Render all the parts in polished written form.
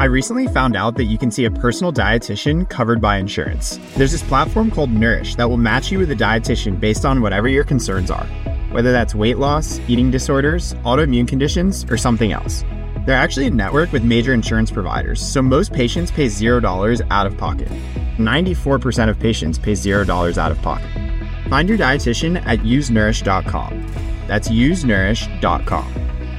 I recently found out that you can see a personal dietitian covered by insurance. There's this platform called Nourish that will match you with a dietitian based on whatever your concerns are, whether that's weight loss, eating disorders, autoimmune conditions, or something else. They're actually a network with major insurance providers, so most patients pay $0 out of pocket. 94% of patients pay $0 out of pocket. Find your dietitian at usenourish.com. That's usenourish.com.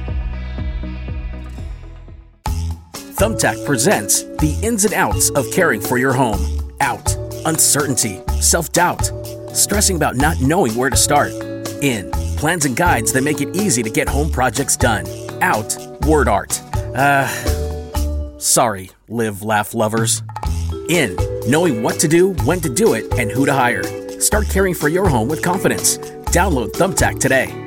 Thumbtack presents the ins and outs of caring for your home. Out, uncertainty, self-doubt, stressing about not knowing where to start. In, plans and guides that make it easy to get home projects done. Out, word art. Sorry, live, laugh lovers. In, knowing what to do, when to do it, and who to hire. Start caring for your home with confidence. Download Thumbtack today.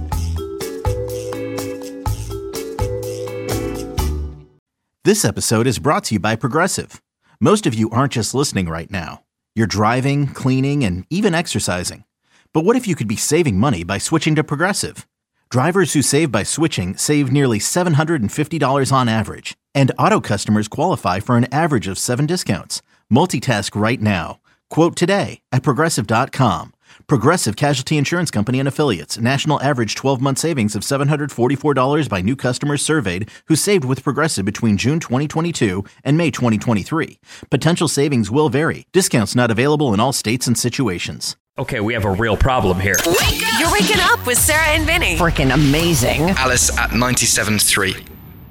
This episode is brought to you by Progressive. Most of you aren't just listening right now. You're driving, cleaning, and even exercising. But what if you could be saving money by switching to Progressive? Drivers who save by switching save nearly $750 on average. And auto customers qualify for an average of 7 discounts. Multitask right now. Quote today at Progressive.com. Progressive Casualty Insurance Company and Affiliates. National average 12-month savings of $744 by new customers surveyed who saved with Progressive between June 2022 and May 2023. Potential savings will vary. Discounts not available in all states and situations. Okay, we have a real problem here. You're waking up with Sarah and Vinny. Freaking amazing. Alice at 97.3.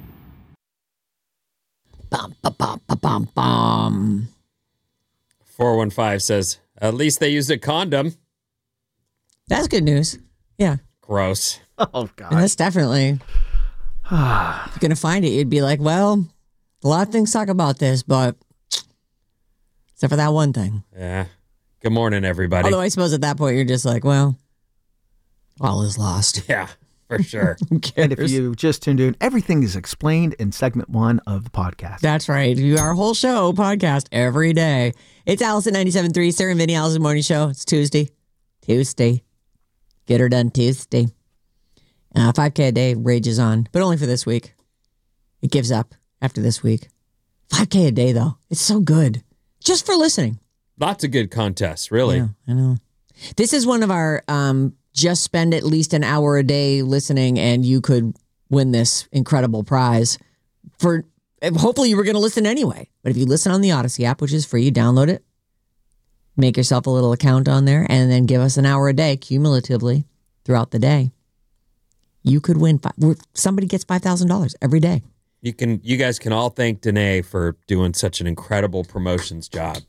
Bum, ba, bum, ba, bum, bum. 415 says, at least they used a condom. That's good news. Yeah. Gross. Oh, God. And that's definitely, if you're going to find it, you'd be like, well, a lot of things talk about this, but except for that one thing. Yeah. Good morning, everybody. Although I suppose at that point, you're just like, well, all is lost. Yeah, for sure. And if you just tuned in, everything is explained in segment 1 of the podcast. That's right. Our whole show podcast every day. It's Alice at 97.3, Sarah and Vinny, Alice's Morning Show. It's Tuesday. Get her done Tuesday. 5K a day rages on, but only for this week. It gives up after this week. 5K a day, though. It's so good. Just for listening. Lots of good contests, really. Yeah, I know. This is one of our just spend at least an hour a day listening and you could win this incredible prize. For hopefully you were going to listen anyway. But if you listen on the Odyssey app, which is free, download it. Make yourself a little account on there and then give us an hour a day cumulatively throughout the day. You could win. Somebody gets $5,000 every day. You guys can all thank Danae for doing such an incredible promotions job.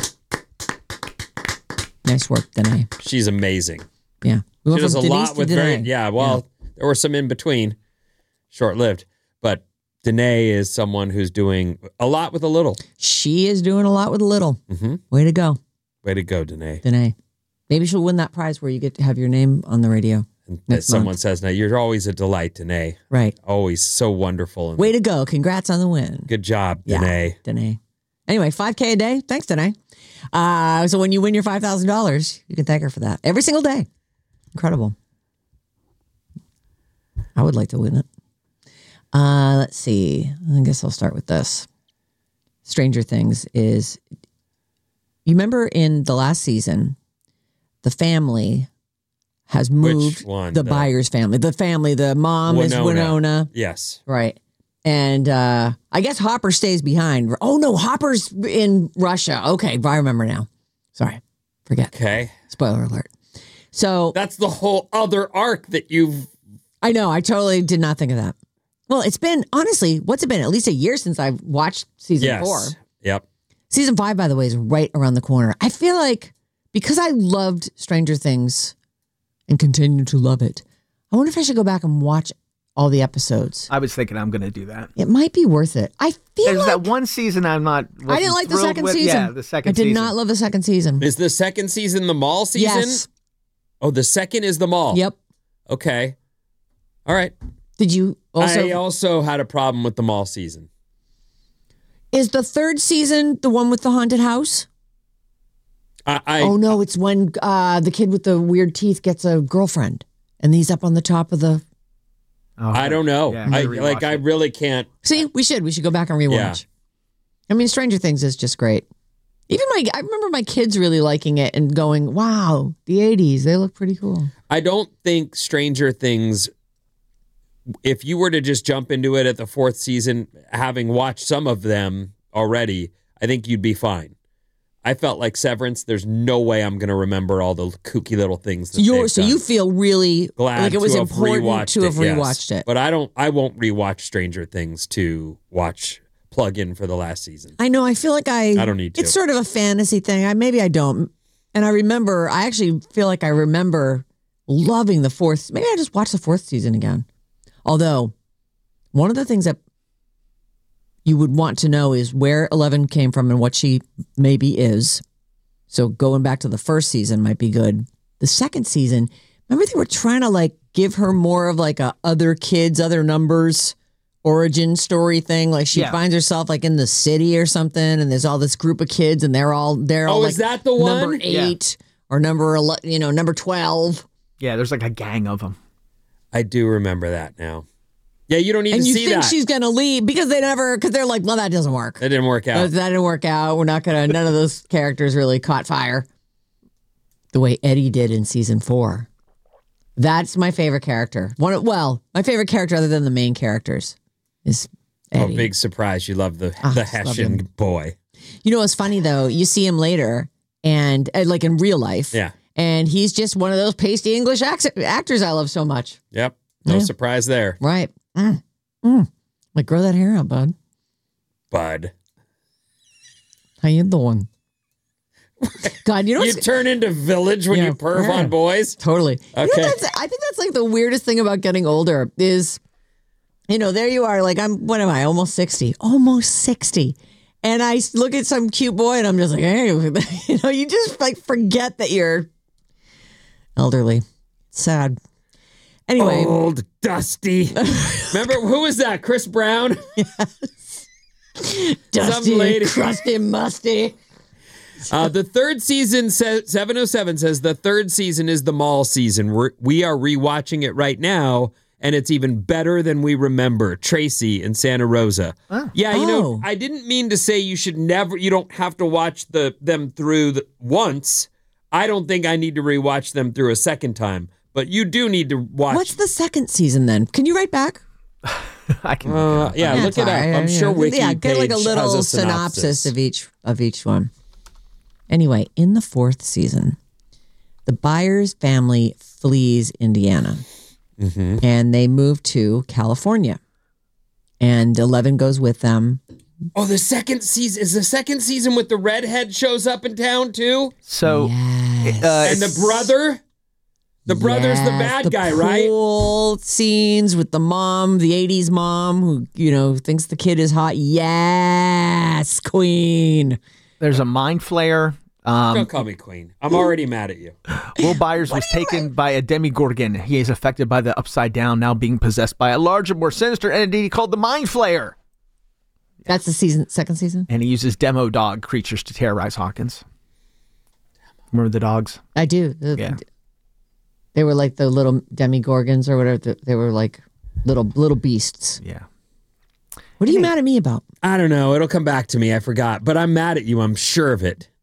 Nice work, Danae. She's amazing. Yeah. She does a lot with there were some in between, short-lived. But Danae is someone who's doing a lot with a little. She is doing a lot with a little. Mm-hmm. Way to go. Way to go, Danae. Danae. Maybe she'll win that prize where you get to have your name on the radio. And someone says, now you're always a delight, Danae. Right. Always so wonderful. Way to go. Congrats on the win. Good job, Danae. Yeah, Danae. Anyway, 5K a day. Thanks, Danae. So when you win your $5,000, you can thank her for that. Every single day. Incredible. I would like to win it. Let's see. I guess I'll start with this. Stranger Things is... You remember in the last season, the family has moved. Which one? The Byers family. The mom is Winona. Yes. Right. And I guess Hopper stays behind. Oh, no, Hopper's in Russia. Okay, I remember now. Sorry. Forget. Okay. Spoiler alert. So that's the whole other arc that you've... I know. I totally did not think of that. Well, it's been, honestly, what's it been? At least a year since I've watched season 4. Yep. Season 5, by the way, is right around the corner. I feel like because I loved Stranger Things and continue to love it, I wonder if I should go back and watch all the episodes. I was thinking I'm going to do that. It might be worth it. I feel There's like that one season I didn't like the second season. Yeah, the second season. I did not love the second season. Is the second season the mall season? Yes. Oh, the second is the mall. Yep. Okay. All right. Did you also... I also had a problem with the mall season. Is the third season the one with the haunted house? Oh, no, it's when the kid with the weird teeth gets a girlfriend and he's up on the top of the... I don't know. Yeah, I really can't. See, we should go back and rewatch. I mean, Stranger Things is just great. I remember my kids really liking it and going, wow, the 80s, they look pretty cool. I don't think Stranger Things, if you were to just jump into it at the 4th season, having watched some of them already, I think you'd be fine. I felt like Severance, there's no way I'm going to remember all the kooky little things that So you feel really glad like it was to have important to have rewatched yes. it. But I won't rewatch Stranger Things to plug in for the last season. I know. I feel like I don't need to. It's sort of a fantasy thing. Maybe I don't. And I actually feel like I remember loving the 4th. Maybe I just watched the 4th season again. Although, one of the things that you would want to know is where Eleven came from and what she maybe is. So going back to the 1st season might be good. The 2nd season, remember they were trying to like give her more of like a other kids, other numbers origin story thing. Like she finds herself like in the city or something, and there's all this group of kids, and they're all like, is that the one? Number 8 or number 12. Yeah, there's like a gang of them. I do remember that now. Yeah, you don't need to see that. And you think she's going to leave because they're like, well, that doesn't work. That didn't work out. That didn't work out. We're not going to, none of those characters really caught fire the way Eddie did in season 4. That's my favorite character. My favorite character other than the main characters is Eddie. Oh, big surprise. You love the Hessian boy. You know what's funny, though? You see him later, and like in real life. Yeah. And he's just one of those pasty English actors I love so much. Yep. No surprise there. Right. Like, grow that hair out, bud. How you doing? God, you know you turn into Village when you perv on boys? Totally. Okay. You know, I think that's like the weirdest thing about getting older is, there you are, like what am I, almost 60? Almost 60. And I look at some cute boy and I'm just like, hey, you just like forget that you're elderly. It's sad. Anyway. Old, dusty. Remember, who was that? Chris Brown? Yes. Dusty, crusty, musty. The 3rd season, 707 says the 3rd season is the mall season. We are rewatching it right now, and it's even better than we remember. Tracy in Santa Rosa. Oh. Yeah, I didn't mean to say you don't have to watch them through once. I don't think I need to rewatch them through a second time, but you do need to watch. What's the 2nd season then? Can you write back? I can. Look it up. I'm sure Wiki get like a page little has a synopsis of each one. Anyway, in the 4th season, the Byers family flees Indiana, and they move to California, and 11 goes with them. Oh, the 2nd season is the 2nd season with the redhead shows up in town too. So, and the brother. The brother's the bad guy, right? Pool scenes with the mom, the 80s mom who, thinks the kid is hot. Yes, queen. There's a mind flayer. Don't call me queen. I'm already mad at you. Will Byers was taken by a demigorgon. He is affected by the Upside Down, now being possessed by a larger, more sinister entity called the Mind Flayer. That's the 2nd season? And he uses demo dog creatures to terrorize Hawkins. Remember the dogs? I do. Yeah. They were like the little demigorgons or whatever. They were like little beasts. Yeah. What are you mad at me about? I don't know. It'll come back to me. I forgot. But I'm mad at you. I'm sure of it.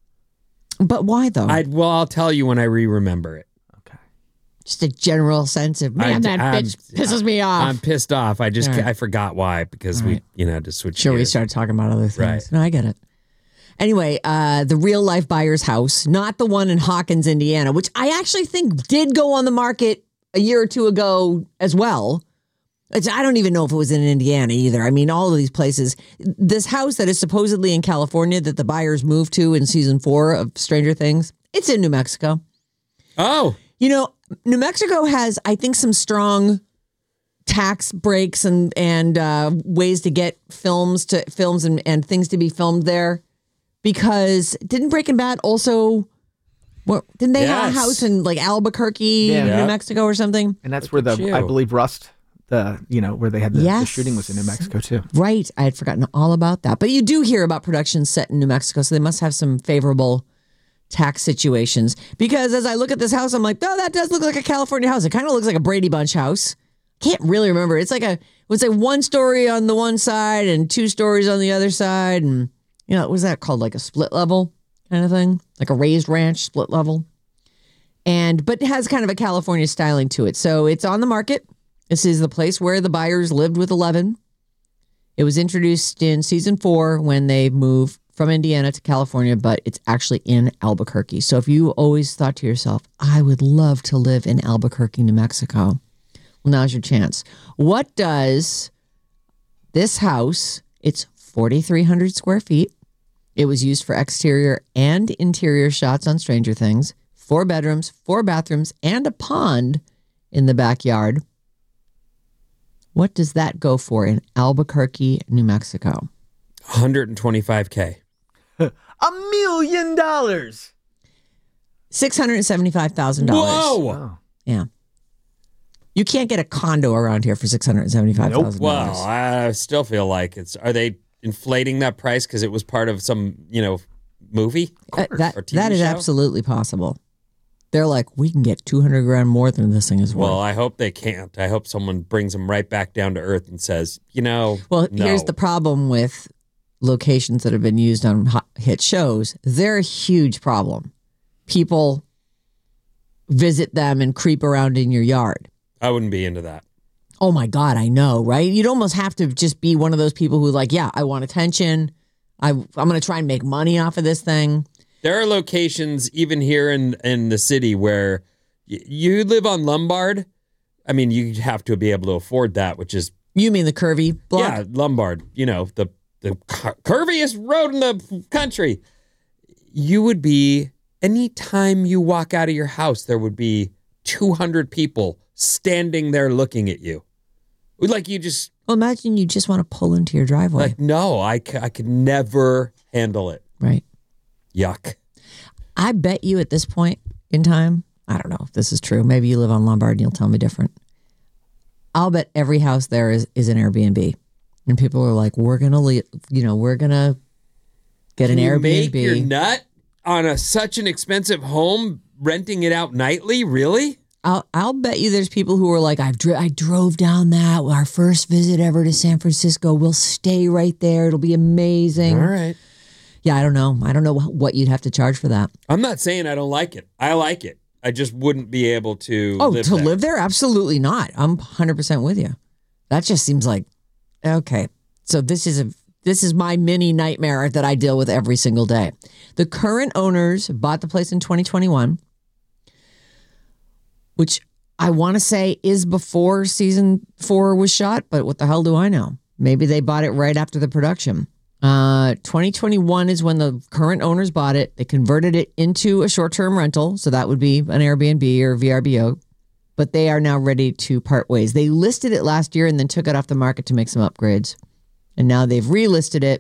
But why, though? I'll tell you when I remember it. Okay. Just a general sense of, that bitch pisses me off. I'm pissed off. I forgot why, because we had to switch Sure, gears. we started talking about other things. Right. No, I get it. Anyway, the real life Byers house, not the one in Hawkins, Indiana, which I actually think did go on the market a year or two ago as well. I don't even know if it was in Indiana either. I mean, all of these places. This house that is supposedly in California that the Byers moved to in season 4 of Stranger Things, it's in New Mexico. Oh. New Mexico has, I think, some strong tax breaks and ways to get films and things to be filmed there. Because didn't Breaking Bad also, didn't they have a house in like Albuquerque, New Mexico or something? And that's where I believe Rust, where they had the shooting was in New Mexico too. Right. I had forgotten all about that. But you do hear about productions set in New Mexico, so they must have some favorable tax situations. Because as I look at this house, I'm like, oh, that does look like a California house. It kind of looks like a Brady Bunch house. can't really remember. It's like one story on the one side and 2 stories on the other side. And, what was that called? Like a split level kind of thing? Like a raised ranch split level. But it has kind of a California styling to it. So it's on the market. This is the place where the buyers lived with 11. It was introduced in season 4 when they moved from Indiana to California, but it's actually in Albuquerque. So if you always thought to yourself, I would love to live in Albuquerque, New Mexico, well, now's your chance. What does this house, it's 4,300 square feet. It was used for exterior and interior shots on Stranger Things. 4 bedrooms, 4 bathrooms, and a pond in the backyard. What does that go for in Albuquerque, New Mexico? $125K. $1 million. $675,000. Whoa! Yeah. You can't get a condo around here for $675,000. Nope. Well, I still feel like are they inflating that price because it was part of some, movie? Or TV that is show? absolutely possible. They're like, we can get $200,000 more than this thing is worth. Well, I hope they can't. I hope someone brings them right back down to earth and says, Well, no. Here's the problem with locations that have been used on hit shows. They're a huge problem. People visit them and creep around in your yard. I wouldn't be into that. Oh my God, I know, right? You'd almost have to just be one of those people who I want attention. I'm going to try and make money off of this thing. There are locations even here in the city where you live on Lombard. I mean, you have to be able to afford that, which is... You mean the curvy block? Yeah, Lombard. The curviest road in the country. You would be... Anytime you walk out of your house, there would be 200 people standing there looking at you. Like you just... Well, imagine you just want to pull into your driveway. Like, no, I could never handle it. Right. Yuck. I bet you at this point in time, I don't know if this is true. Maybe you live on Lombard and you'll tell me different. I'll bet every house there is an Airbnb. And people are like, we're going to get an Airbnb. Make your nut on such an expensive home, renting it out nightly? Really? I'll bet you there's people who are like, I drove down that. Our first visit ever to San Francisco. We'll stay right there. It'll be amazing. All right. Yeah, I don't know. I don't know what you'd have to charge for that. I'm not saying I don't like it. I like it. I just wouldn't be able to live there? Absolutely not. I'm 100% with you. That just seems like, okay. So this is my mini nightmare that I deal with every single day. The current owners bought the place in 2021, which I want to say is before season 4 was shot, but what the hell do I know? Maybe they bought it right after the production. 2021 is when the current owners bought it. They converted it into a short-term rental, so that would be an Airbnb or VRBO, but they are now ready to part ways. They listed it last year and then took it off the market to make some upgrades, and now they've relisted it,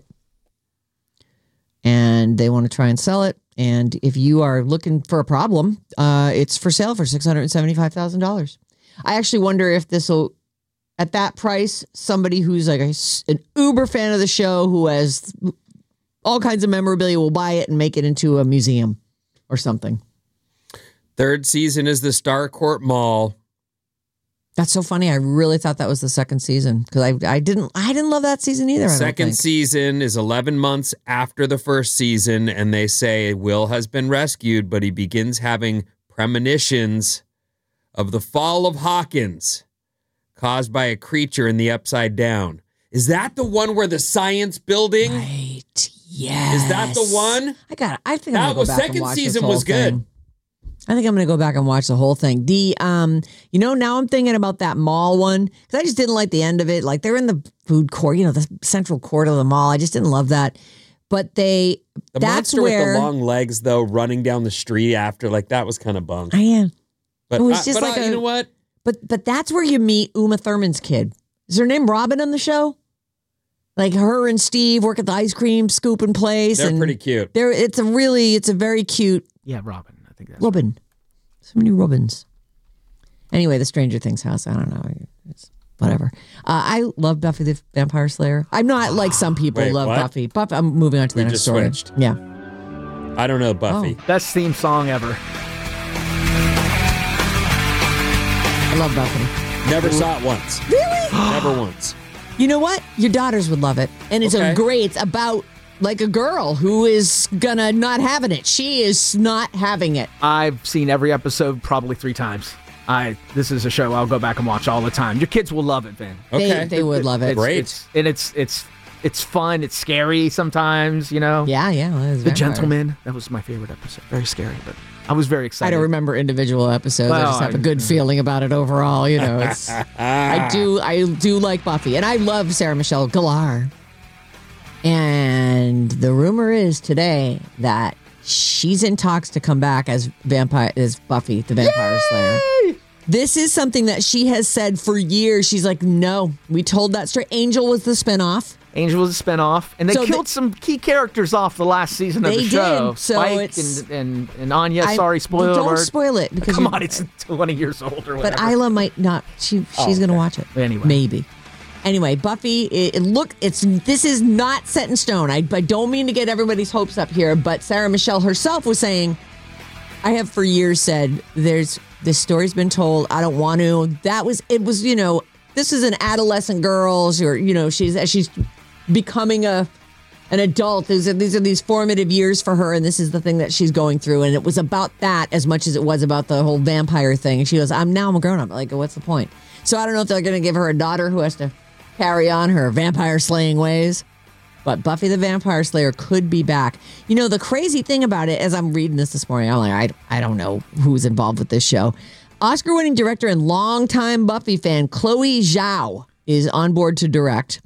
and they want to try and sell it. And if you are looking for a problem, it's for sale for $675,000. I actually wonder if this will, at that price, somebody who's like an uber fan of the show who has all kinds of memorabilia will buy it and make it into a museum or something. 3rd season is the Starcourt Mall. That's so funny. I really thought that was the 2nd season because I didn't love that season either. Second season is 11 months after the 1st season, and they say Will has been rescued, but he begins having premonitions of the fall of Hawkins caused by a creature in the Upside Down. Is that the one where the science building? Right. Yes. Is that the one? I think I'm gonna go back and watch this whole was good. thing. I think I'm going to go back and watch the whole thing. Now I'm thinking about that mall one because I just didn't like the end of it. Like they're in the food court, the central court of the mall. I just didn't love that. But that's monster where with the long legs though, running down the street after, like that was kind of bunk. I am. But it was just you know what? But that's where you meet Uma Thurman's kid. Is her name Robin on the show? Like her and Steve work at the ice cream scooping place. They're pretty cute. It's a very cute. Yeah, Robin. I think that's Robin. So many Robins. Anyway, the Stranger Things house. I don't know. It's whatever. I love Buffy the Vampire Slayer. I'm not like some people love what? Buffy. I'm moving on to the next story. Switched. Yeah. I don't know Buffy. Best theme song ever. I love Buffy. Never saw it once. Really? Never once. You know what? Your daughters would love it. And it's it's about like a girl who is gonna not having it. She is not having it. I've seen every episode probably 3 times. This is a show I'll go back and watch all the time. Your kids will love it, Vin. Okay. They would love it. Great. It's fun. It's scary sometimes, you know. Yeah. The Gentleman. That was my favorite episode. Very scary, but I was very excited. I don't remember individual episodes. I just have a good feeling about it overall. You know, it's I do like Buffy, and I love Sarah Michelle Gellar. And the rumor is today that she's in talks to come back as Buffy the Vampire Slayer. This is something that she has said for years. She's like, no, we told that straight. Angel was the spinoff. Angel was a spinoff, and they killed some key characters off the last season of the show. Did. So Spike and Anya. Sorry, spoiler alert. Don't spoil it because come on, it's 20 years old or whatever. But Isla might not. She's going to watch it anyway. Maybe. Anyway, Buffy. This is not set in stone. I don't mean to get everybody's hopes up here, but Sarah Michelle herself was saying, I have for years said this story's been told. I don't want to. It was, this is an adolescent girl, or, she's becoming an adult. These are these formative years for her, and this is the thing that she's going through. And it was about that as much as it was about the whole vampire thing. And she goes, I'm a grown up. Like, what's the point? So I don't know if they're going to give her a daughter who has to carry on her vampire slaying ways. But Buffy the Vampire Slayer could be back. The crazy thing about it, as I'm reading this morning, I'm like, I don't know who's involved with this show. Oscar-winning director and longtime Buffy fan Chloe Zhao is on board to direct.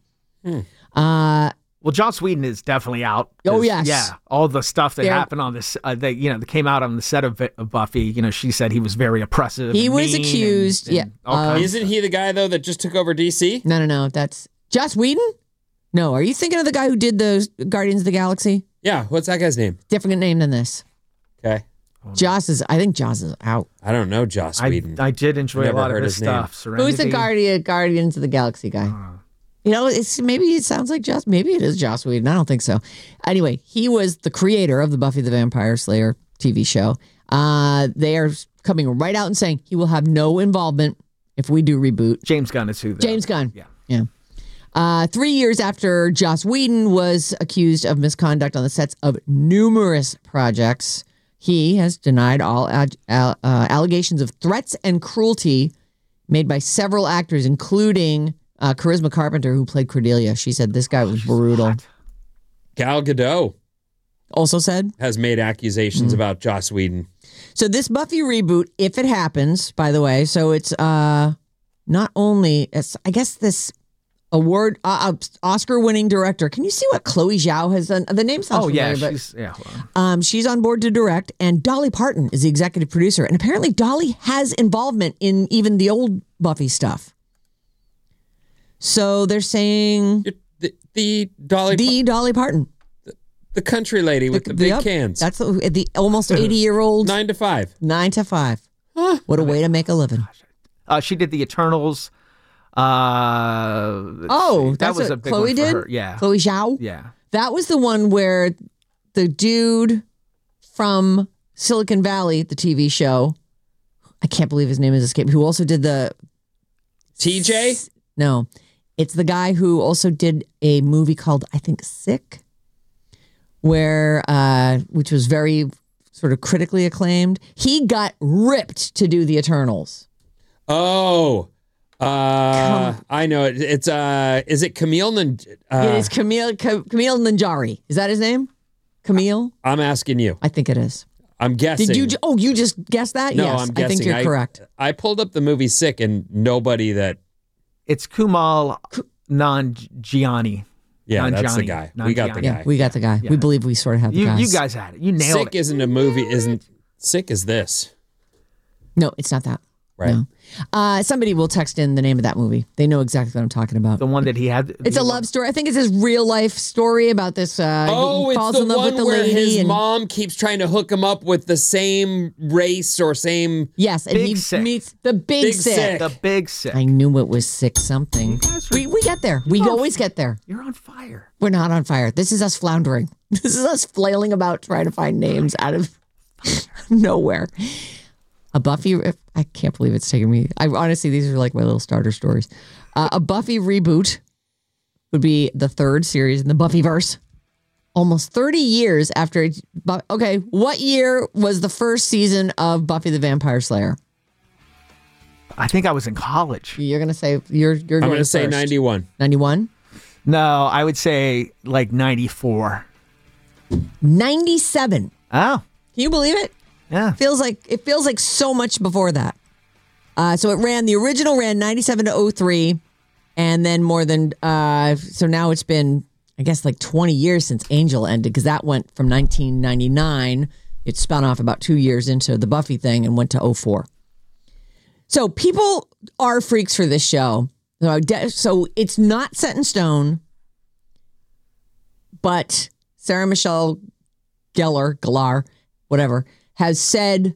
Well, Joss Whedon is definitely out. Oh, yes. Yeah. All the stuff that happened on this, that came out on the set of Buffy, she said he was very oppressive. He was accused, Isn't he the guy, though, that just took over DC? No. That's Joss Whedon? No. Are you thinking of the guy who did the Guardians of the Galaxy? Yeah. What's that guy's name? Different name than this. Okay. I think Joss is out. I don't know Joss Whedon. I did enjoy a lot of his stuff. Who's the Guardians of the Galaxy guy? Maybe it sounds like maybe it is Joss Whedon. I don't think so. Anyway, he was the creator of the Buffy the Vampire Slayer TV show. They are coming right out and saying he will have no involvement if we do reboot. James Gunn is who? James Gunn. Yeah. 3 years after Joss Whedon was accused of misconduct on the sets of numerous projects, he has denied all allegations of threats and cruelty made by several actors, including Charisma Carpenter, who played Cordelia. She said this guy was brutal. Gal Gadot also said has made accusations about Joss Whedon. So this Buffy reboot, if it happens, by the way, so it's not only I guess this award Oscar-winning director. Can you see what Chloe Zhao has done? The name sounds familiar, but she's on board to direct, and Dolly Parton is the executive producer, and apparently Dolly has involvement in even the old Buffy stuff. So they're saying the Dolly Parton, the country lady with the big cans. That's the almost 80-year-old 9 to 5. 9 to 5. What a way to make a living. She did the Eternals. That was a big Chloe one did. for her. Yeah, Chloe Zhao. Yeah, that was the one where the dude from Silicon Valley, the TV show, I can't believe his name is escaping, who also did the TJ. No, it's the guy who also did a movie called, I think, Sick, where which was very sort of critically acclaimed. He got ripped to do the Eternals. Oh. I know it. It's is it Camille it is Camille Nanjiani. Is that his name? Camille? I'm asking you. I think it is. I'm guessing. Did you? Oh, you just guessed that? No, yes, I'm guessing. I think you're correct. I pulled up the movie Sick, and nobody that. It's Kumail Nanjiani. Yeah, that's the guy. We got the guy. Yeah, we got the guy. Yeah. We believe we sort of have the guys. You guys had it. You nailed it. Sick isn't a movie. Isn't Sick is this? No, it's not that. Right. No. Somebody will text in the name of that movie. They know exactly what I'm talking about. The one that he had. It's a love story. I think it's his real life story about this. He falls in love with the where lady. His mom keeps trying to hook him up with the same race or same. Yes, and he meets the Big Sick. The Big Sick. I knew it was Sick something. We get there. We always get there. You're on fire. We're not on fire. This is us floundering. This is us flailing about trying to find names out of nowhere. A Buffy, I can't believe it's taking me. Honestly, these are like my little starter stories. A Buffy reboot would be the third series in the Buffyverse. Almost 30 years after. Okay, what year was the first season of Buffy the Vampire Slayer? I think I was in college. You're going to say, you're going I'm going to say 91. 91? No, I would say like 94. 97. Oh. Can you believe it? Yeah. It feels like so much before that. So the original ran 97 to 03, and then more than, so now it's been, I guess, like 20 years since Angel ended, because that went from 1999. It spun off about 2 years into the Buffy thing and went to 04. So people are freaks for this show. So it's not set in stone, but Sarah Michelle Gellar, whatever, has said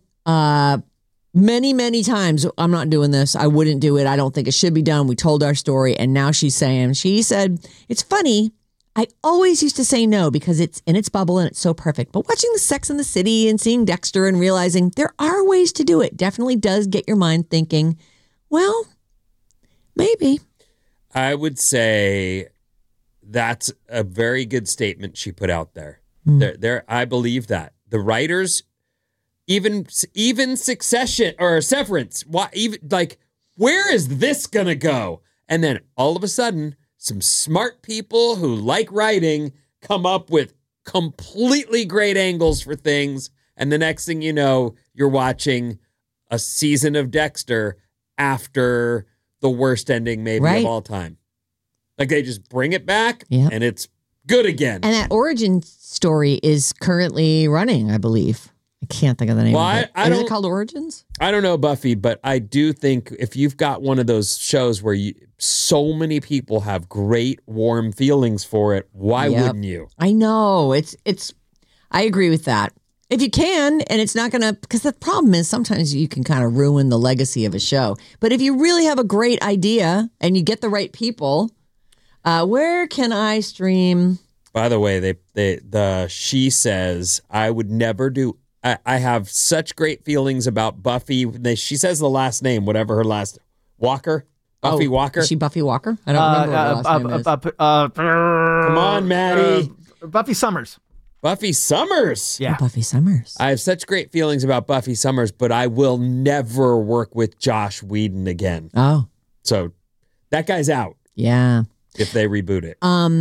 many, many times, I'm not doing this. I wouldn't do it. I don't think it should be done. We told our story. And now she said, it's funny. I always used to say no because it's in its bubble and it's so perfect. But watching the Sex and the City and seeing Dexter and realizing there are ways to do it definitely does get your mind thinking, well, maybe. I would say that's a very good statement she put out there. There, I believe that. The writers, even Succession or Severance, where is this going to go? And then all of a sudden, some smart people who like writing come up with completely great angles for things. And the next thing you know, you're watching a season of Dexter after the worst ending maybe of all time. Like they just bring it back and it's good again. And that origin story is currently running, I believe. I can't think of the name of it. Is it called Origins? I don't know, Buffy, but I do think if you've got one of those shows where so many people have great warm feelings for it, why wouldn't you? I know. I agree with that. If you can, and it's not going to, because the problem is sometimes you can kind of ruin the legacy of a show. But if you really have a great idea and you get the right people, where can I stream? By the way, she says, I would never do. I have such great feelings about Buffy. She says the last name, whatever her last Walker. Buffy Walker. Is she Buffy Walker? I don't remember what her last name is. Come on, Maddie. Buffy Summers. Buffy Summers. Yeah. Buffy Summers. I have such great feelings about Buffy Summers, but I will never work with Josh Whedon again. Oh. So that guy's out. Yeah. If they reboot it.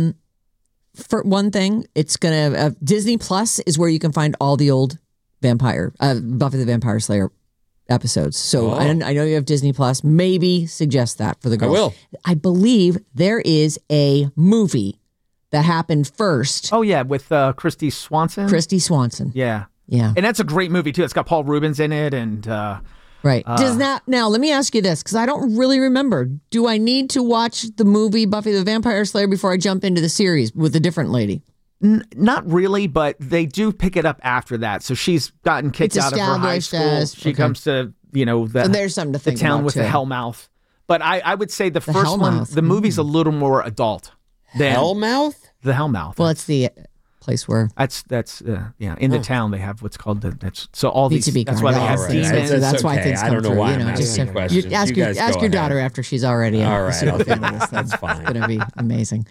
For one thing, it's going to, Disney Plus is where you can find all the old Buffy the Vampire Slayer episodes. So I know you have Disney Plus. Maybe suggest that for the girls. I will. I believe there is a movie that happened first. Oh, yeah, with Christy Swanson. Yeah. And that's a great movie, too. It's got Paul Rubens in it. And right. Now, let me ask you this, because I don't really remember. Do I need to watch the movie Buffy the Vampire Slayer before I jump into the series with a different lady? Not really, but they do pick it up after that. So she's gotten kicked out of her high school. She comes to, so there's something to think the town about with too. the Hellmouth. But I would say the first one, the movie's a little more adult. Hellmouth? The Hellmouth. Well, it's the place where that's in the town they have what's called so all these. That's why they have demons. So that's why things come through. I don't know why I'm asking questions. Ask your daughter after she's already all right. That's fine. It's going to be amazing.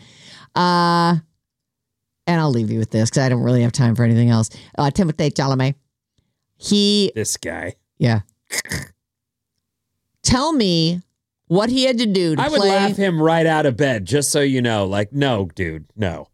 And I'll leave you with this because I don't really have time for anything else. Timothée Chalamet. This guy. Yeah. Tell me what he had to do to I would play. laugh him right out of bed, just so you know. Like, no, dude, no.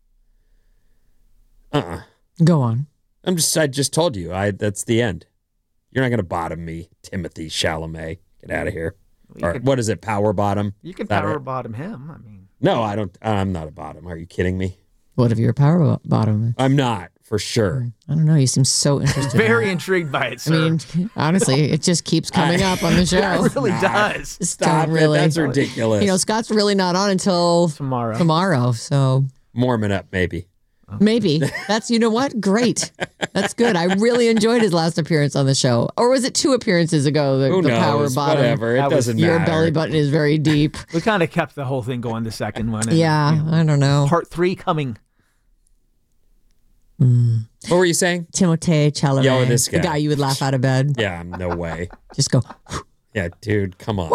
Go on. I just told you. That's the end. You're not going to bottom me, Timothée Chalamet. Get out of here. What is it, power bottom? You can power bottom him. I mean. No, I don't. I'm not a bottom. Are you kidding me? What if you're a power bottom? I'm not, for sure. I don't know. You seem so interested. Very intrigued by it, sir. I mean, honestly, it just keeps coming up on the show. It really does. Stop it. That's ridiculous. Scott's really not on until tomorrow. So Mormon up, maybe. Maybe. That's, you know what? Great. That's good. I really enjoyed his last appearance on the show. Or was it 2 appearances ago? Who knows? Power bottom. Whatever. It doesn't matter. Your belly button is very deep. We kind of kept the whole thing going, the second one. And, I don't know. Part 3 coming. What were you saying? Timothée Chalamet. Yeah, this guy. The guy you would laugh out of bed. Yeah, no way. Just go. Yeah, dude, come on.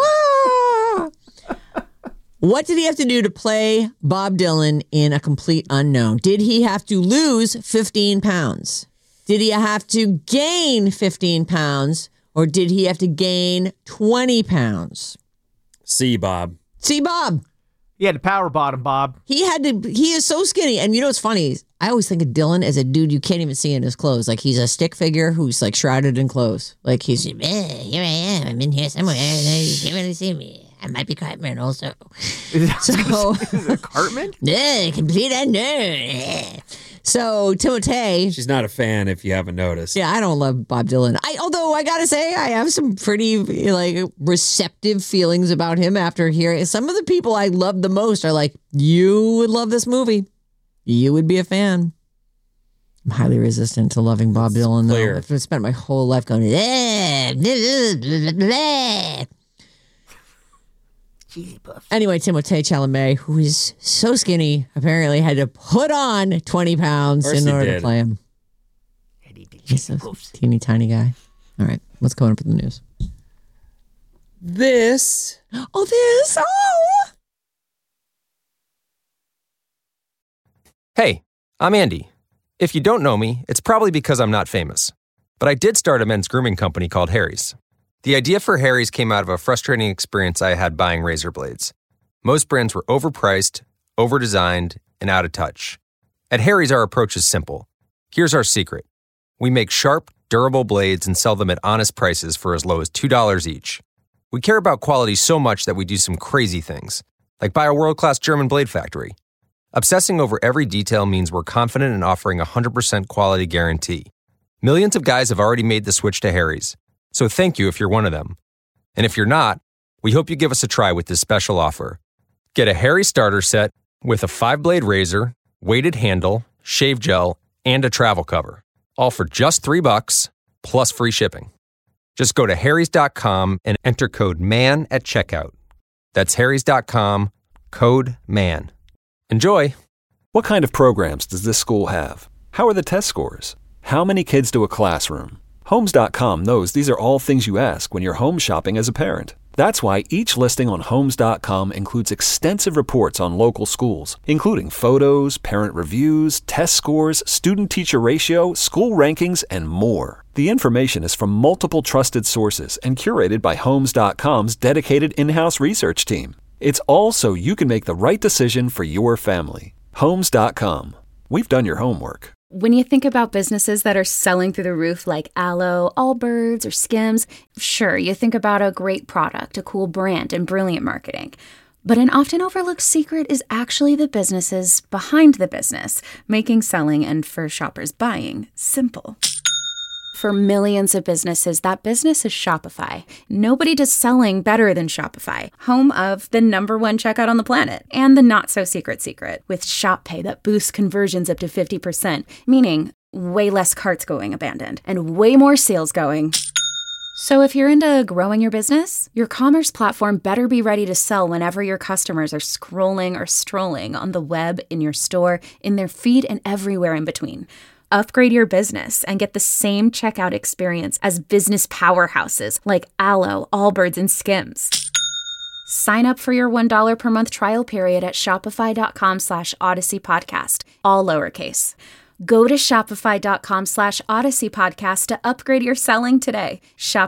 What did he have to do to play Bob Dylan in A Complete Unknown? Did he have to lose 15 pounds? Did he have to gain 15 pounds? Or did he have to gain 20 pounds? See, Bob. See, Bob. He had to power bottom, Bob. He is so skinny. And you know what's funny? I always think of Dylan as a dude you can't even see in his clothes. Like he's a stick figure who's like shrouded in clothes. Like he's, here I am. I'm in here somewhere. You can't really see me. I might be Cartman also. Cartman? Yeah, Complete Unknown. So Timothée. She's not a fan if you haven't noticed. Yeah, I don't love Bob Dylan. Although I gotta say, I have some pretty receptive feelings about him after hearing. Some of the people I love the most are like, you would love this movie. You would be a fan. I'm highly resistant to loving Bob Dylan, though. I've spent my whole life going, Anyway, Timothée Chalamet, who is so skinny, apparently had to put on 20 pounds in order to play him. He's a teeny tiny guy. All right, what's going up in the news? This. Hey, I'm Andy. If you don't know me, it's probably because I'm not famous. But I did start a men's grooming company called Harry's. The idea for Harry's came out of a frustrating experience I had buying razor blades. Most brands were overpriced, overdesigned, and out of touch. At Harry's, our approach is simple. Here's our secret. We make sharp, durable blades and sell them at honest prices for as low as $2 each. We care about quality so much that we do some crazy things, like buy a world-class German blade factory. Obsessing over every detail means we're confident in offering a 100% quality guarantee. Millions of guys have already made the switch to Harry's. So thank you if you're one of them. And if you're not, we hope you give us a try with this special offer. Get a Harry starter set with a 5-blade razor, weighted handle, shave gel, and a travel cover. All for just $3 plus free shipping. Just go to harrys.com and enter code MAN at checkout. That's harrys.com, code MAN. Enjoy! What kind of programs does this school have? How are the test scores? How many kids do a classroom? Homes.com knows these are all things you ask when you're home shopping as a parent. That's why each listing on Homes.com includes extensive reports on local schools, including photos, parent reviews, test scores, student-teacher ratio, school rankings, and more. The information is from multiple trusted sources and curated by Homes.com's dedicated in-house research team. It's all so you can make the right decision for your family. Homes.com. We've done your homework. When you think about businesses that are selling through the roof like Aloe, Allbirds, or Skims, sure, you think about a great product, a cool brand, and brilliant marketing. But an often overlooked secret is actually the businesses behind the business, making selling and for shoppers buying simple. For millions of businesses, that business is Shopify. Nobody does selling better than Shopify, home of the #1 checkout on the planet, and the not-so-secret secret, with Shop Pay that boosts conversions up to 50%, meaning way less carts going abandoned, and way more sales going. So if you're into growing your business, your commerce platform better be ready to sell whenever your customers are scrolling or strolling on the web, in your store, in their feed, and everywhere in between. Upgrade your business and get the same checkout experience as business powerhouses like Aloe, Allbirds, and Skims. Sign up for your $1 per month trial period at shopify.com/Odyssey Podcast, all lowercase. Go to shopify.com/Odyssey Podcast to upgrade your selling today.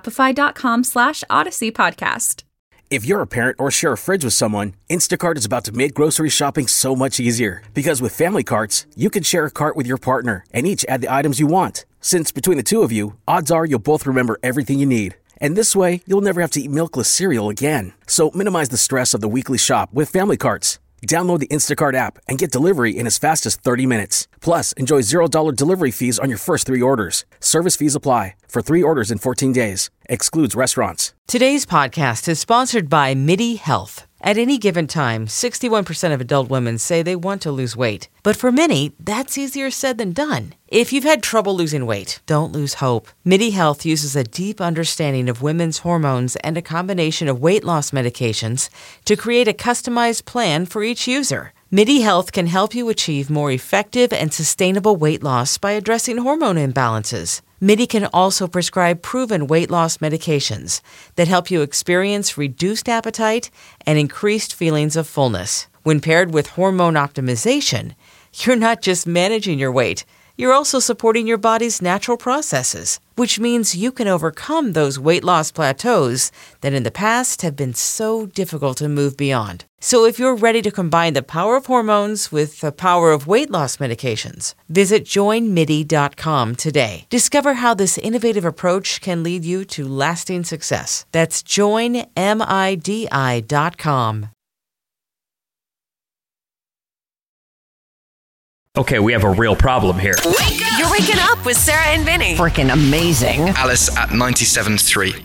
Shopify.com/Odyssey Podcast. If you're a parent or share a fridge with someone, Instacart is about to make grocery shopping so much easier. Because with family carts, you can share a cart with your partner and each add the items you want. Since between the two of you, odds are you'll both remember everything you need. And this way, you'll never have to eat milkless cereal again. So minimize the stress of the weekly shop with family carts. Download the Instacart app and get delivery in as fast as 30 minutes. Plus, enjoy $0 delivery fees on your first 3 orders. Service fees apply. For 3 orders in 14 days. Excludes restaurants. Today's podcast is sponsored by MIDI Health. At any given time, 61% of adult women say they want to lose weight. But for many, that's easier said than done. If you've had trouble losing weight, don't lose hope. MIDI Health uses a deep understanding of women's hormones and a combination of weight loss medications to create a customized plan for each user. MIDI Health can help you achieve more effective and sustainable weight loss by addressing hormone imbalances. MIDI can also prescribe proven weight loss medications that help you experience reduced appetite and increased feelings of fullness. When paired with hormone optimization, you're not just managing your weight, you're also supporting your body's natural processes, which means you can overcome those weight loss plateaus that in the past have been so difficult to move beyond. So if you're ready to combine the power of hormones with the power of weight loss medications, visit joinmidi.com today. Discover how this innovative approach can lead you to lasting success. That's joinmidi.com. Okay, we have a real problem here. You're waking up with Sarah and Vinny. Freaking amazing. Alice at 97.3.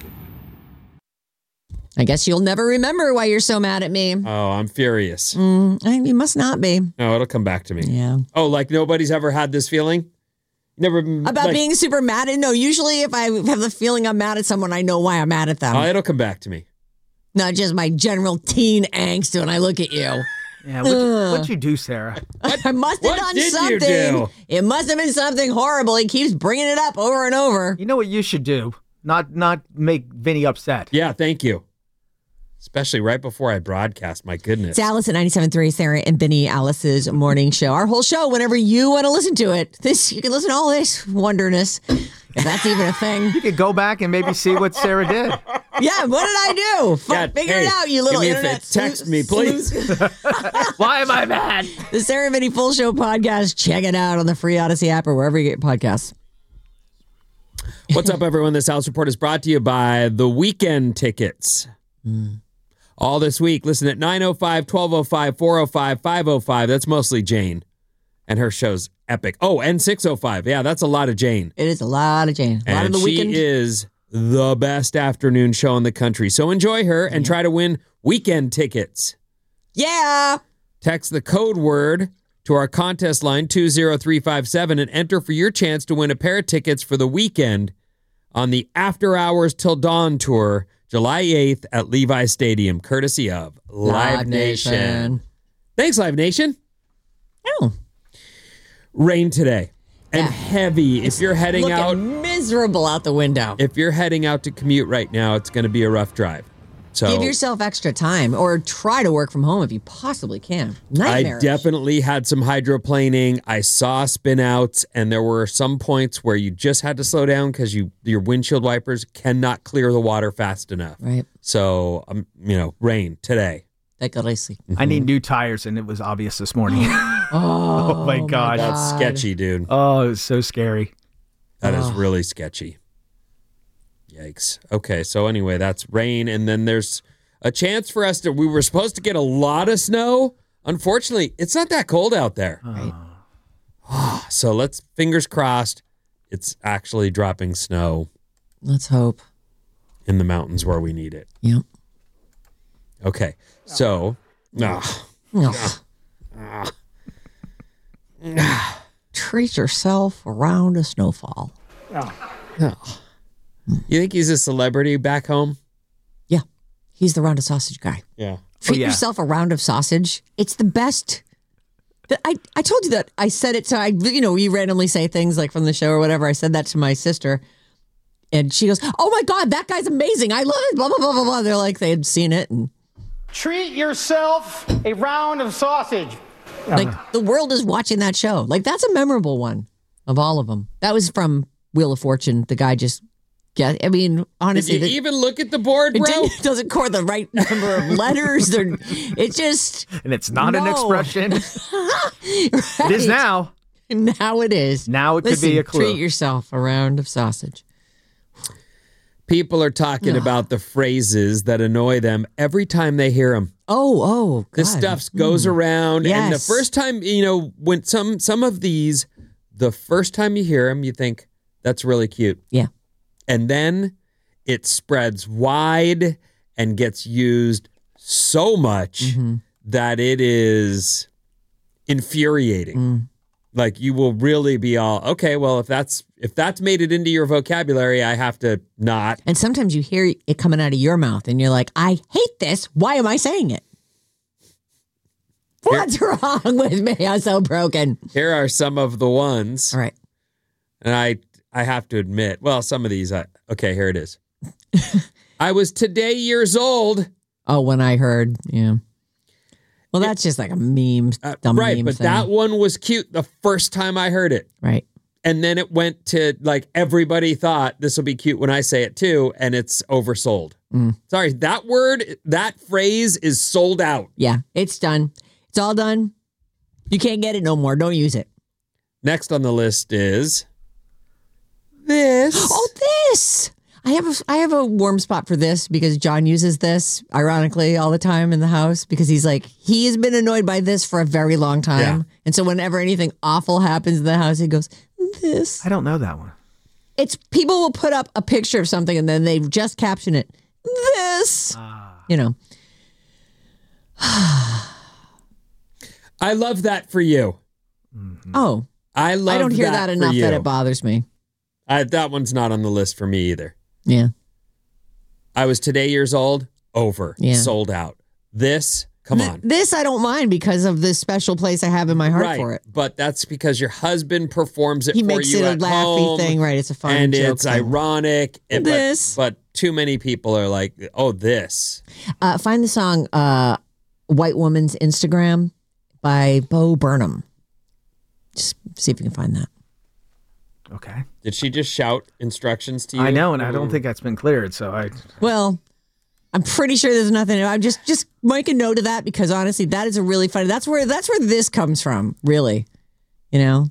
I guess you'll never remember why you're so mad at me. Oh, I'm furious. You must not be. No, it'll come back to me. Yeah. Oh, like nobody's ever had this feeling? Never. About being super mad at? No, usually if I have the feeling I'm mad at someone, I know why I'm mad at them. Oh, it'll come back to me. Not just my general teen angst when I look at you. Yeah, what'd you do, Sarah? I must have done something. You do? It must have been something horrible. He keeps bringing it up over and over. You know what you should do? Not make Vinny upset. Yeah, thank you. Especially right before I broadcast. My goodness. It's Alice at 97.3, Sarah and Vinny, Alice's morning show. Our whole show, whenever you want to listen to it. You can listen to all this wonderness, if that's even a thing. You could go back and maybe see what Sarah did. Yeah, what did I do? Figure it out, you little internet. Text me, please. Why am I mad? The Sarah and Vinny Full Show podcast. Check it out on the free Odyssey app or wherever you get podcasts. What's up, everyone? This House Report is brought to you by The Weekend Tickets. All this week, listen at 9:05, 12:05, 4:05, 5:05. That's mostly Jane. And her show's epic. Oh, and 6:05. Yeah, that's a lot of Jane. It is a lot of Jane. A lot of The Weekend. She is the best afternoon show in the country. So enjoy her and try to win weekend tickets. Yeah. Text the code word to our contest line 20357 and enter for your chance to win a pair of tickets for The Weekend on the After Hours Till Dawn tour, July 8th at Levi Stadium, courtesy of Live Nation. Thanks, Live Nation. Oh. Rain today. And heavy. If you're heading out, miserable out the window. If you're heading out to commute right now, it's going to be a rough drive. So give yourself extra time or try to work from home if you possibly can. Nightmarish. I definitely had some hydroplaning. I saw spin outs, and there were some points where you just had to slow down because your windshield wipers cannot clear the water fast enough. Right. So, rain today. I need new tires, and it was obvious this morning. Oh my God. That's sketchy, dude. Oh, it was so scary. That is really sketchy. Yikes. Okay, so anyway, that's rain, and then there's a chance for us we were supposed to get a lot of snow. Unfortunately, it's not that cold out there. Right. So fingers crossed, it's actually dropping snow. Let's hope. In the mountains where we need it. Yep. Okay, so... Treat yourself around a snowfall. You think he's a celebrity back home? Yeah. He's the round of sausage guy. Yeah. Treat yourself a round of sausage. It's the best. I told you that. I said it to, you randomly say things like from the show or whatever. I said that to my sister. And she goes, oh my God, that guy's amazing. I love it. Blah, blah, blah, blah, blah. They're like, they had seen it. And treat yourself a round of sausage. Like the world is watching that show. Like that's a memorable one of all of them. That was from Wheel of Fortune. The guy just honestly. Did you even look at the board, bro? It doesn't core the right number of letters. It just. And it's not an expression. Right. It is now. Now it is. Now it could be a clue. Treat yourself a round of sausage. People are talking about the phrases that annoy them every time they hear them. Oh, God. This stuff goes around. Yes. And the first time, when some of these, the first time you hear them, you think, that's really cute. Yeah. And then it spreads wide and gets used so much that it is infuriating. Like you will really be all, okay, well, if that's made it into your vocabulary, I have to not. And sometimes you hear it coming out of your mouth and you're like, I hate this. Why am I saying it? What's wrong with me? I'm so broken. Here are some of the ones. All right. And I have to admit, well, some of these, okay, here it is. I was today years old. Oh, when I heard, yeah. Well, that's just like a meme, dumb right, meme but thing. that one was cute the first time I heard it. Right. And then it went to like everybody thought this will be cute when I say it too, and it's oversold. Sorry, that word, that phrase is sold out. Yeah, it's done. It's all done. You can't get it no more. Don't use it. Next on the list is this. Oh, this. I have a warm spot for this because John uses this, ironically, all the time in the house because he has been annoyed by this for a very long time. Yeah. And so whenever anything awful happens in the house, he goes, this. I don't know that one. It's people will put up a picture of something and then they just caption it, this. You know. I love that for you. Mm-hmm. Oh. I don't hear that enough that it bothers me. That one's not on the list for me either. Yeah. I was today years old. Over. Yeah. Sold out. This, come on. This I don't mind because of this special place I have in my heart for it. But that's because your husband performs it he for makes you it at a laughy home, thing, right? It's a fun and joke it's thing. ironic. But too many people are like, oh, this. Find the song White Woman's Instagram by Bo Burnham. Just see if you can find that. Okay. Did she just shout instructions to you? I know, and I don't think that's been cleared. Well, I'm pretty sure there's nothing. I'm just make a note of that because honestly, that is a really funny. That's where this comes from. Really, you know,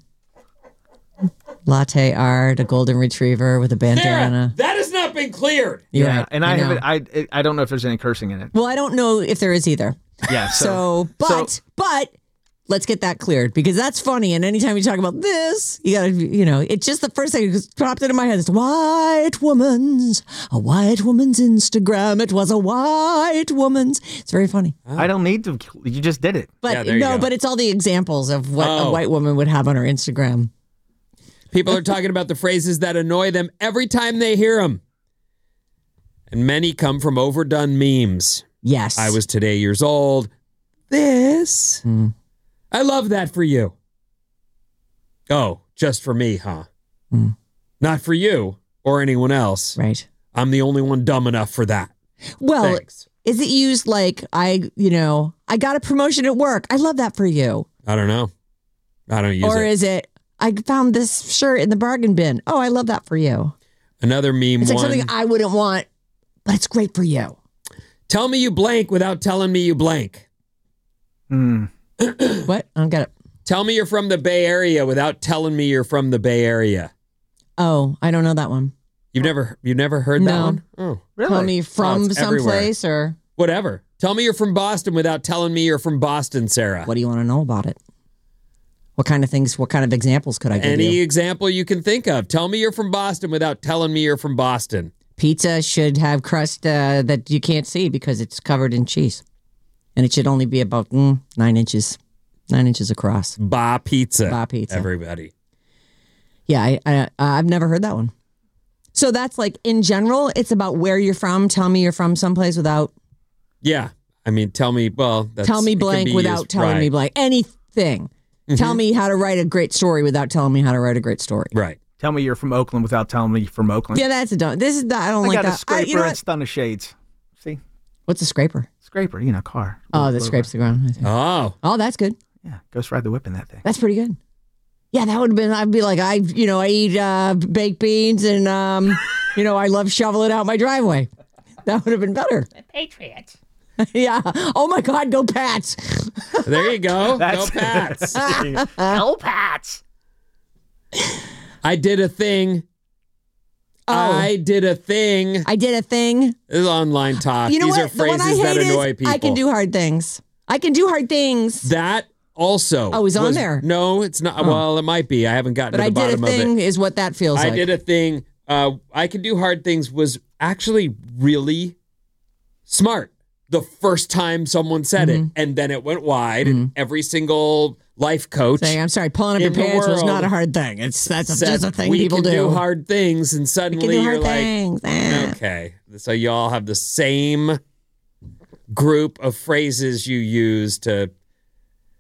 latte art, a golden retriever with a bandana. Sarah, that has not been cleared. You're right. And I don't know if there's any cursing in it. Well, I don't know if there is either. Yeah. But let's get that cleared because that's funny. And anytime you talk about this, you gotta, it's just the first thing that popped into my head. It's a white woman's Instagram. It was a white woman's. It's very funny. I don't need to. You just did it. But but it's all the examples of what a white woman would have on her Instagram. People are talking about the phrases that annoy them every time they hear them. And many come from overdone memes. Yes. I was today years old. This. I love that for you. Oh, just for me, huh? Not for you or anyone else. Right. I'm the only one dumb enough for that. Well, Thanks. Is it used like I got a promotion at work. I love that for you. I don't know. I don't use it. Or is it, I found this shirt in the bargain bin. Oh, I love that for you. Another meme It's like one. something I wouldn't want, but it's great for you. Tell me you blank without telling me you blank. What? I don't get it. Tell me you're from the Bay Area without telling me you're from the Bay Area. Oh, I don't know that one. You've never heard that one? Oh, really? Tell me from someplace or whatever. Tell me you're from Boston without telling me you're from Boston, Sarah. What do you want to know about it? What kind of things? What kind of examples could I give you? Any example you can think of. Tell me you're from Boston without telling me you're from Boston. Pizza should have crust that you can't see because it's covered in cheese. And it should only be about 9 inches. 9 inches across. Ba pizza. Ba pizza. Everybody. Yeah, I've never heard that one. So that's like, in general, it's about where you're from. Tell me you're from someplace without... Yeah. I mean, tell me, tell me blank without telling me blank. Anything. Mm-hmm. Tell me how to write a great story without telling me how to write a great story. Right. Tell me you're from Oakland without telling me you're from Oakland. Yeah, that's a dumb... I don't like that. I got a scraper and stun of shades. See? What's a scraper? Scraper, car. Oh, that scrapes the ground. Oh, that's good. Yeah, Ghost Ride the Whip in that thing. That's pretty good. Yeah, that would have been, I'd be like, I eat baked beans and, I love shoveling out my driveway. That would have been better. The Patriots. Yeah. Oh my God, go Pats. There you go. Go Pats. Go Pats. I did a thing. I did a thing. This is online talk. You know These what? are phrases that annoy people. I can do hard things. That also. Oh, is on there. No, it's not. Oh. Well, it might be. I haven't gotten to the bottom of it. I did a thing is what that feels like. I did a thing. I can do hard things was actually really smart the first time someone said it. And then it went wide and every single life coach saying, I'm sorry, pulling up your pants was not a hard thing. That's just a thing people do. We can do hard things, and suddenly you're like, things. okay. So you all have the same group of phrases you use to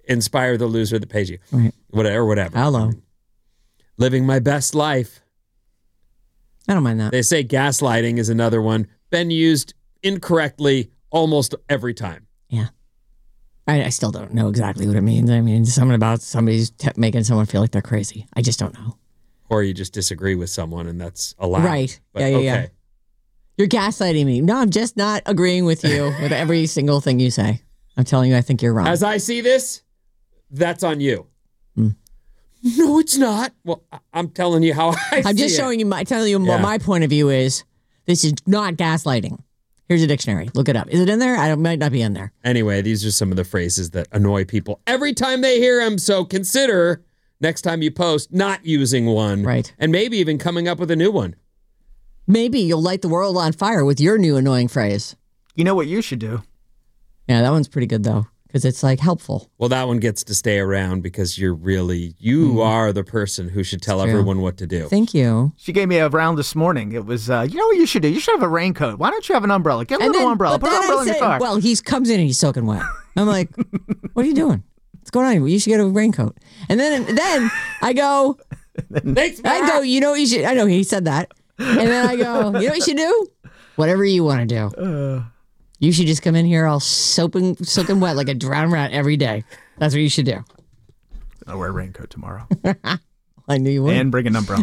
inspire the loser that pays you. Right. Whatever. Hello. Living my best life. I don't mind that. They say gaslighting is another one. Been used incorrectly almost every time. Yeah. I still don't know exactly what it means. I mean, something about somebody's making someone feel like they're crazy. I just don't know. Or you just disagree with someone and that's allowed. Right. But, Yeah. You're gaslighting me. No, I'm just not agreeing with you with every single thing you say. I'm telling you, I think you're wrong. As I see this, that's on you. No, it's not. Well, I'm telling you how I'm just showing you telling you what my point of view is. This is not gaslighting. Here's a dictionary. Look it up. Is it in there? It might not be in there. Anyway, these are some of the phrases that annoy people every time they hear them. So consider next time you post not using one. Right. And maybe even coming up with a new one. Maybe you'll light the world on fire with your new annoying phrase. You know what you should do? Yeah, that one's pretty good, though, because it's like helpful. Well, that one gets to stay around because you are the person who should tell everyone what to do. Thank you. She gave me a round this morning. It was, you know what you should do? You should have a raincoat. Why don't you have an umbrella? Get a little umbrella. Put an umbrella in your car. Well, he comes in and he's soaking wet. I'm like, what are you doing? What's going on? You should get a raincoat. And then I go, thanks, I go, you know what you should, I know he said that. And then I go, you know what you should do? Whatever you want to do. You should just come in here all soaking wet like a drowned rat every day. That's what you should do. I'll wear a raincoat tomorrow. I knew you would. And bring an umbrella.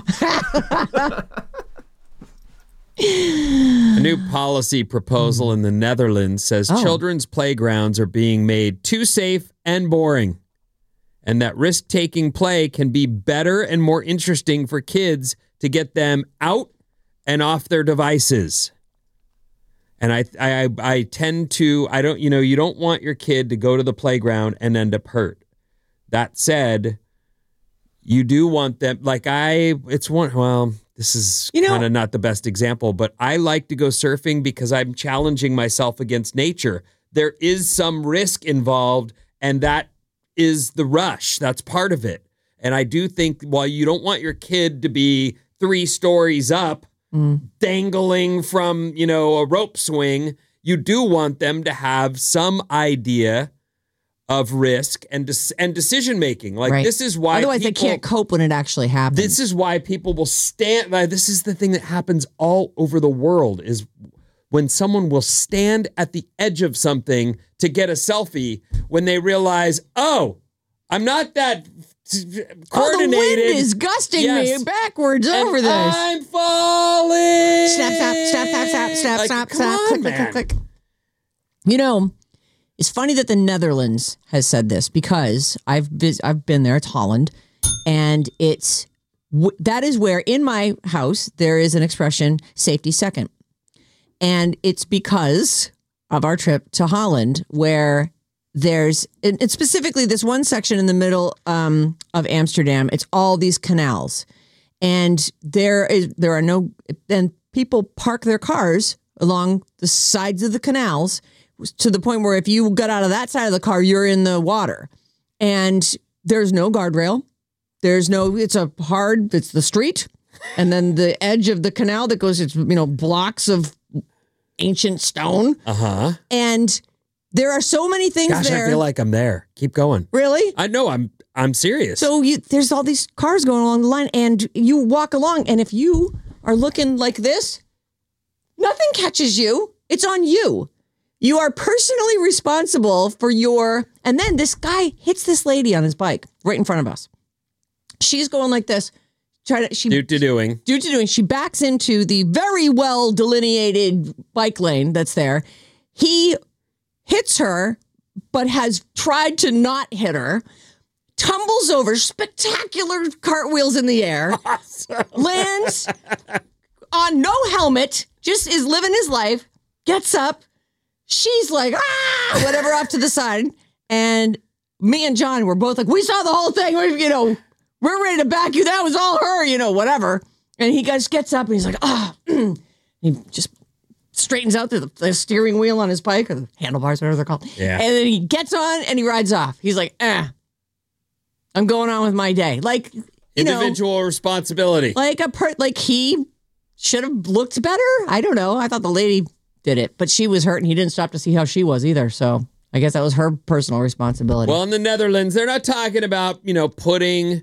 A new policy proposal in the Netherlands says children's playgrounds are being made too safe and boring, and that risk-taking play can be better and more interesting for kids to get them out and off their devices. And I tend to, you don't want your kid to go to the playground and end up hurt. That said, you do want them, this is kind of not the best example, but I like to go surfing because I'm challenging myself against nature. There is some risk involved, and that is the rush. That's part of it. And I do think while you don't want your kid to be 3 stories up, dangling from, a rope swing, you do want them to have some idea of risk and decision making. Like, this is why otherwise they can't cope when it actually happens. This is why people will stand. This is the thing that happens all over the world, is when someone will stand at the edge of something to get a selfie when they realize, I'm not that coordinated. The wind is gusting me backwards over this. I'm falling. Snap. Click. It's funny that the Netherlands has said this because I've been there. It's Holland, and that is where in my house there is an expression "safety second," and it's because of our trip to Holland where there's and specifically this one section in the middle of Amsterdam. It's all these canals, and there are no. Then people park their cars along the sides of the canals to the point where if you got out of that side of the car, you're in the water, and there's no guardrail. It's the street, and then the edge of the canal that goes. It's blocks of ancient stone. And there are so many things there. I feel like I'm there. Keep going. Really? I know. I'm serious. So there's all these cars going along the line, and you walk along, and if you are looking like this, nothing catches you. It's on you. You are personally responsible for and then this guy hits this lady on his bike right in front of us. She's going like this. Doing. She backs into the very well delineated bike lane that's there. He hits her, but has tried to not hit her. Tumbles over, spectacular cartwheels in the air. Awesome. Lands on no helmet, just is living his life. Gets up. She's like, whatever, off to the side. And me and John were both like, we saw the whole thing. We're ready to back you. That was all her, whatever. And he just gets up and he's like, he just straightens out the steering wheel on his bike, or the handlebars, whatever they're called. Yeah. And then he gets on and he rides off. He's like, I'm going on with my day. Like, individual responsibility. Like he should have looked better. I don't know. I thought the lady did it, but she was hurt and he didn't stop to see how she was either. So I guess that was her personal responsibility. Well, in the Netherlands, they're not talking about, putting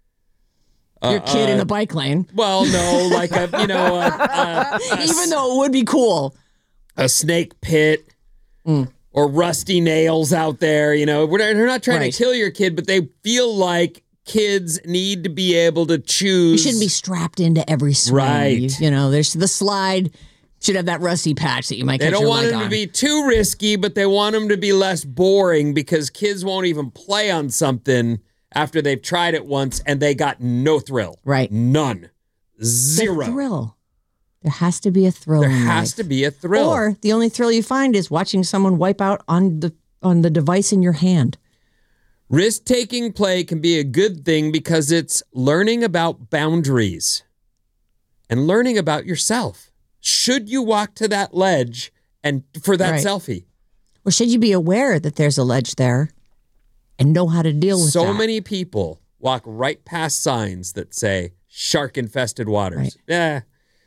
your kid in a bike lane. Well, no, like even though it would be cool, a snake pit or rusty nails out there. They're not trying to kill your kid, but they feel like kids need to be able to choose. You shouldn't be strapped into every swing. Right. There's the slide. Should have that rusty patch that you might catch your leg on. They don't want them to be too risky, but they want them to be less boring because kids won't even play on something after they've tried it once and they got no thrill. Right. None. Zero. The thrill. There has to be a thrill. There has to be a thrill. Or the only thrill you find is watching someone wipe out on the device in your hand. Risk-taking play can be a good thing because it's learning about boundaries and learning about yourself. Should you walk to that ledge and for that selfie? Or should you be aware that there's a ledge there and know how to deal with that? So many people walk right past signs that say shark-infested waters. Right.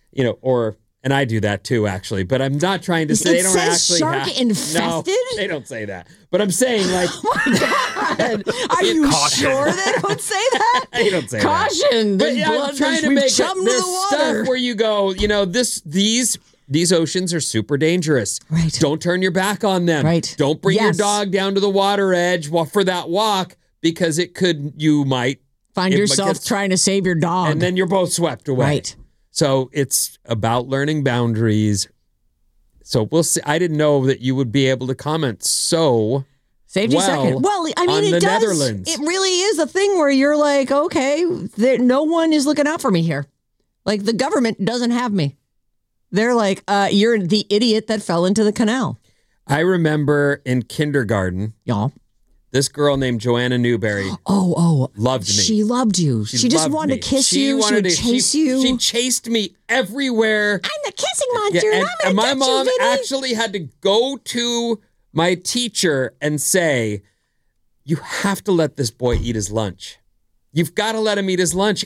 And I do that too, actually. But I'm not trying to say they don't actually shark-infested? No, they don't say that. But I'm saying like... Oh my God. Are you sure they don't say that? They don't say Caution. that. But I'm trying to make there's stuff where you go, these oceans are super dangerous. Right. Don't turn your back on them. Right. Don't bring your dog down to the water edge for that walk because you might... Find yourself trying to save your dog. And then you're both swept away. Right. So it's about learning boundaries. So we'll see. I didn't know that you would be able to comment so Saved you a second. Well, I mean, it does. Netherlands. It really is a thing where you're like, okay, no one is looking out for me here. Like the government doesn't have me. They're like, you're the idiot that fell into the canal. I remember in kindergarten. Y'all. This girl named Joanna Newberry. Loved me. She loved you. She just wanted to kiss you. She would chase you. She chased me everywhere. I'm the kissing monster, and my mom actually had to go to my teacher and say, "You have to let this boy eat his lunch. You've got to let him eat his lunch."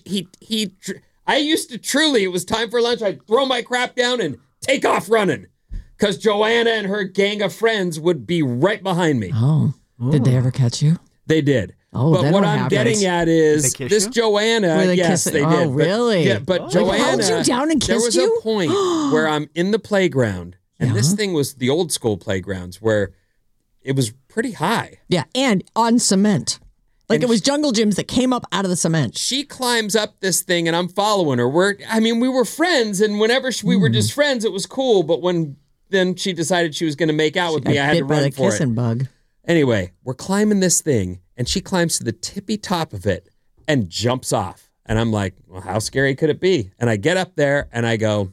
I used to truly. It was time for lunch. I'd throw my crap down and take off running because Joanna and her gang of friends would be right behind me. Oh. Did they ever catch you? They did. Oh, but what I'm getting at is this Joanna. Yes, they did. Oh, really? But Joanna held you down and kissed you? There was a point where I'm in the playground, and this thing was the old school playgrounds where it was pretty high. Yeah, and on cement. Like it was jungle gyms that came up out of the cement. She climbs up this thing, and I'm following her. We were friends, and whenever we were just friends, it was cool. But then she decided she was going to make out with me, I had to run for it. Kissing bug. Anyway, we're climbing this thing, and she climbs to the tippy top of it and jumps off. And I'm like, well, how scary could it be? And I get up there, and I go,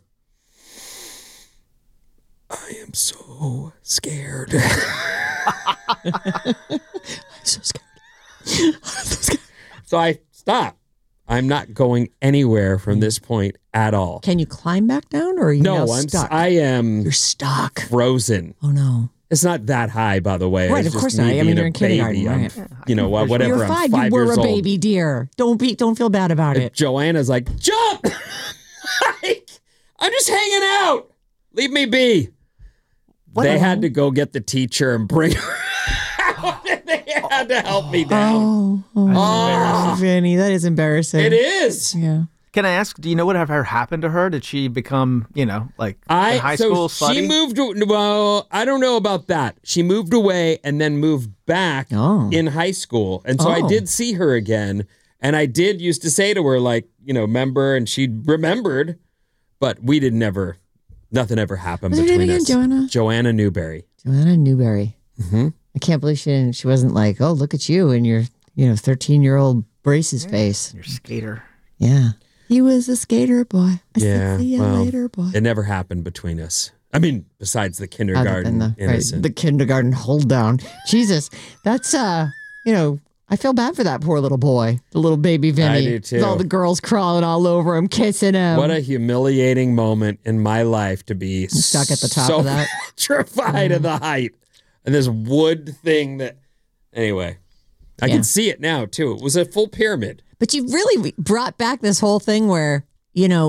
I am so scared. I'm so scared. So I stop. I'm not going anywhere from this point at all. Can you climb back down, or are you now stuck? You're stuck. Frozen. Oh, no. It's not that high, by the way. Right, of course not. I mean, you're in kindergarten, right? Whatever. You're 5. I'm 5 you were years a old. baby deer. Don't feel bad about it. Joanna's like, jump! I'm just hanging out. Leave me be. They had to go get the teacher and bring her out. They had to help me down. Oh, Vinny, that is embarrassing. It is. Yeah. Can I ask, do you know what ever happened to her? Did she become, in high school slutty? She moved, I don't know about that. She moved away and then moved back in high school. And so I did see her again. And I did used to say to her, remember, and she remembered, but nothing ever happened between us. Joanna? Joanna Newberry. Joanna Newberry. Mm-hmm. I can't believe she wasn't like, oh, look at you and your, 13-year-old braces face. Your skater. Yeah. He was a skater boy. Yeah. See you later, boy. It never happened between us. I mean, besides the kindergarten innocent. The kindergarten hold down. Jesus. That's, I feel bad for that poor little boy, the little baby Vinny. I do too. With all the girls crawling all over him, kissing him. What a humiliating moment in my life to be stuck at the top of that. Petrified of the height. And this wood thing anyway, I can see it now too. It was a full pyramid. But you really brought back this whole thing where,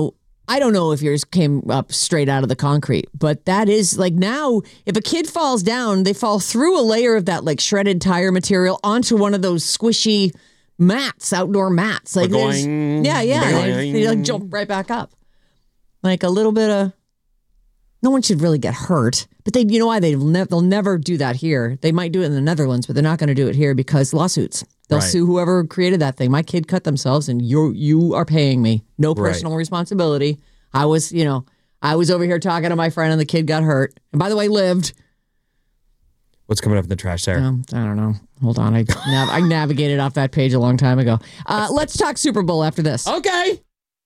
I don't know if yours came up straight out of the concrete, but that is like now, if a kid falls down, they fall through a layer of that like shredded tire material onto one of those squishy mats, outdoor mats. Like Boing, they like jump right back up. Like a little bit of, no one should really get hurt. But you know why? They'll never do that here. They might do it in the Netherlands, but they're not going to do it here because lawsuits. They'll sue whoever created that thing. My kid cut themselves and you are paying me. No personal responsibility. I was over here talking to my friend and the kid got hurt. And by the way, lived. What's coming up in the trash there? I don't know. Hold on. I navigated off that page a long time ago. Let's talk Super Bowl after this. Okay.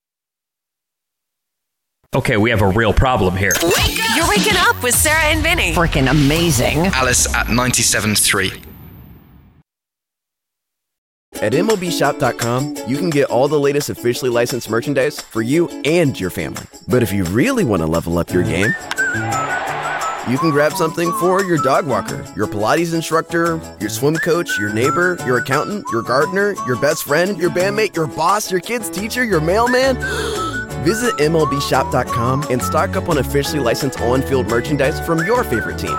Okay, we have a real problem here. You're waking up with Sarah and Vinny. Freaking amazing. Alice at 97.3. At MLBshop.com, you can get all the latest officially licensed merchandise for you and your family. But if you really want to level up your game, you can grab something for your dog walker, your Pilates instructor, your swim coach, your neighbor, your accountant, your gardener, your best friend, your bandmate, your boss, your kid's teacher, your mailman. Visit MLBshop.com and stock up on officially licensed on-field merchandise from your favorite teams.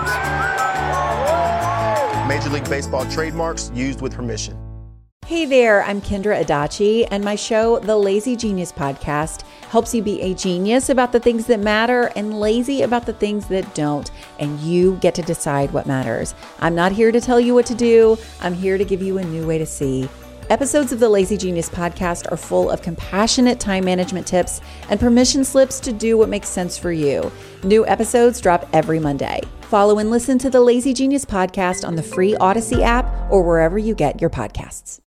Major League Baseball trademarks used with permission. Hey there, I'm Kendra Adachi, and my show, The Lazy Genius Podcast, helps you be a genius about the things that matter and lazy about the things that don't, and you get to decide what matters. I'm not here to tell you what to do. I'm here to give you a new way to see. Episodes of the Lazy Genius Podcast are full of compassionate time management tips and permission slips to do what makes sense for you. New episodes drop every Monday. Follow and listen to the Lazy Genius Podcast on the free Odyssey app or wherever you get your podcasts.